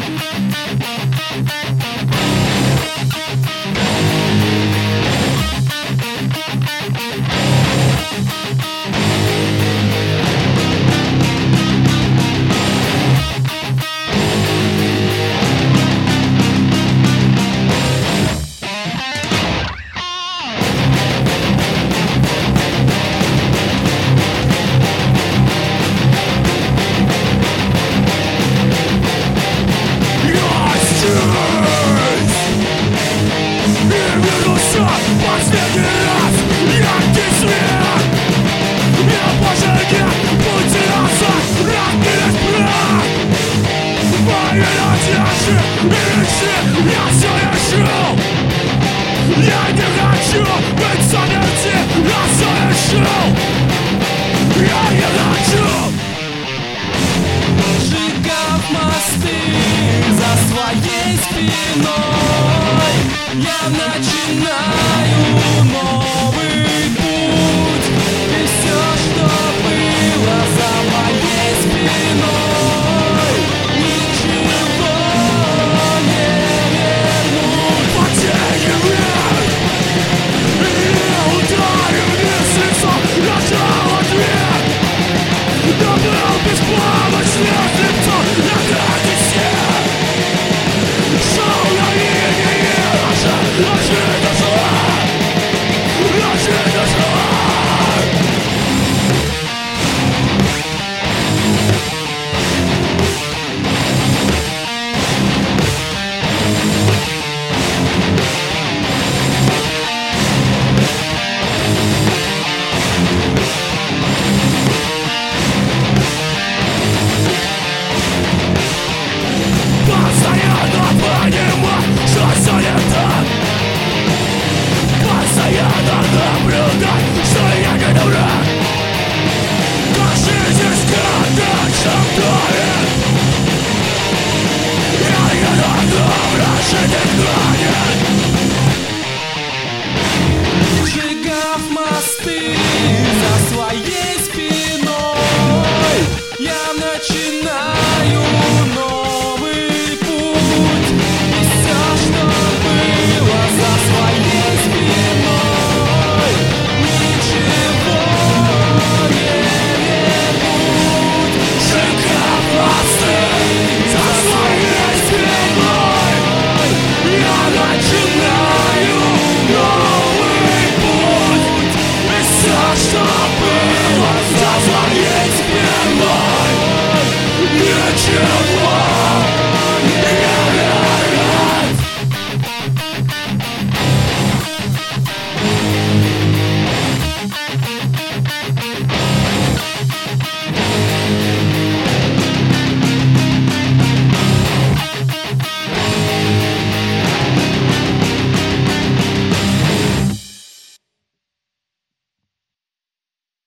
Последний раз яркий свет. Я больше не потерялся, разбились прах. Мои надежды и мечты я все решил. Я не хочу быть заперти, я все решил. Я не хочу. Сжигав мосты за своей спиной, я в ночи